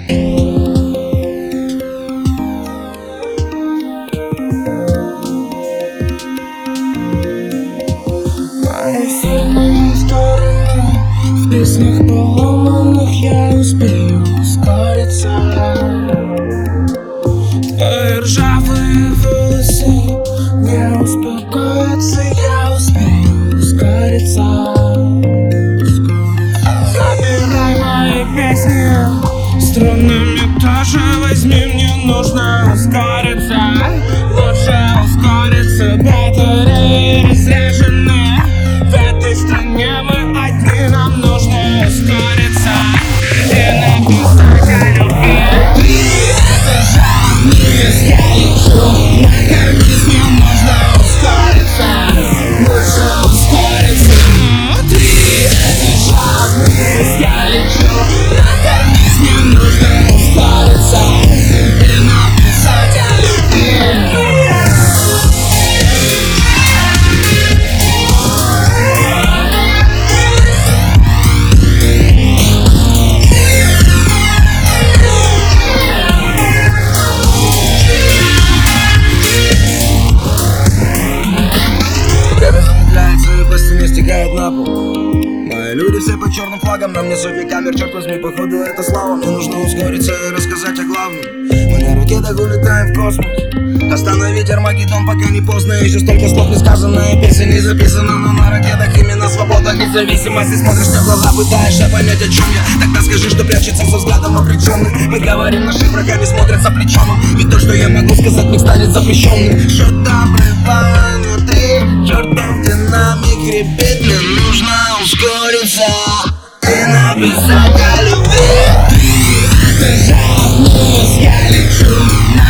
Мои сильные стороны в песнях поломанных я успею ускориться. Твои ржавые волосы не успокоятся, я успею ускориться. Забирай мои песни, струнами тоже возьми, мне нужно ускориться. Лучше ускориться, батареи разряжены. В этой стране мы одни, нам нужно ускориться и написать о любви. Это же я лечу, накормить мне нужно ускориться. Лучше ускориться. Это же я лечу, накормить мне нужно ускориться и написать о любви. Стекает на пол. Мои люди все под черным флагом, на мне сотни камер, черт возьми, походу это слава. Мне нужно ускориться и рассказать о главном. Мы на ракетах улетаем в космос. Остановить Армагеддон, пока не поздно. Еще столько слов не сказано и песен не записано. Но на ракетах именно свобода, независимость. Ты смотришь мне в глаза, пытаешься понять, о чем я. Тогда скажи, что прячется со взглядом обреченным. Мы говорим, наши врагами смотрят за плечом. Ведь то, что я могу сказать, не станет запрещенным. Что-то обрывало внутри, чертов динамик репит, мне нужно ускориться и написать о любви. Ты это же я лечу.